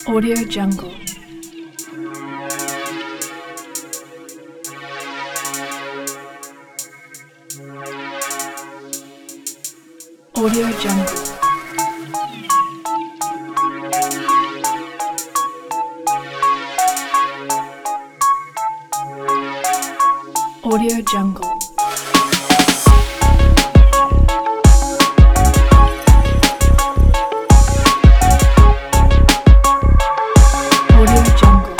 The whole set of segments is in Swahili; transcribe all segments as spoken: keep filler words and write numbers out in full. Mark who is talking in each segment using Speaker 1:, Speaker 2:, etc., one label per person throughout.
Speaker 1: Audio Jungle. Audio Jungle. Audio Jungle. Audio Jungle.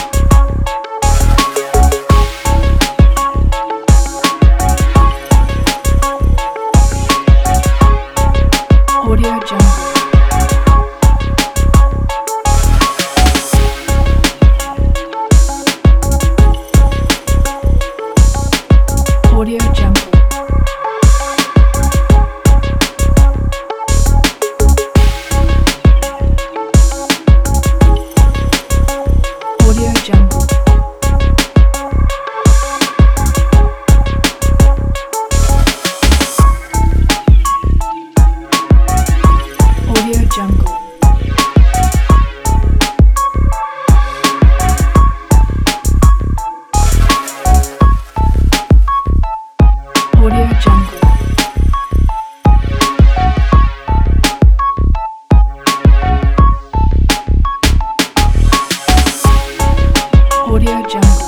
Speaker 1: Audio Jungle. Audio Jungle. Audio Jungle. Audio Jungle. Audio Jungle. Audio Jungle.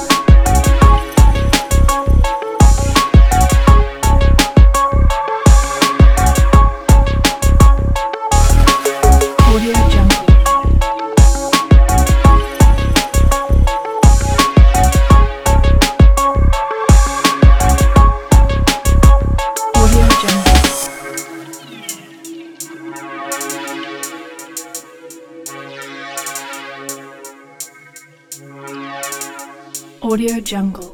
Speaker 1: Audio Jungle. Audio Jungle. Audio Jungle.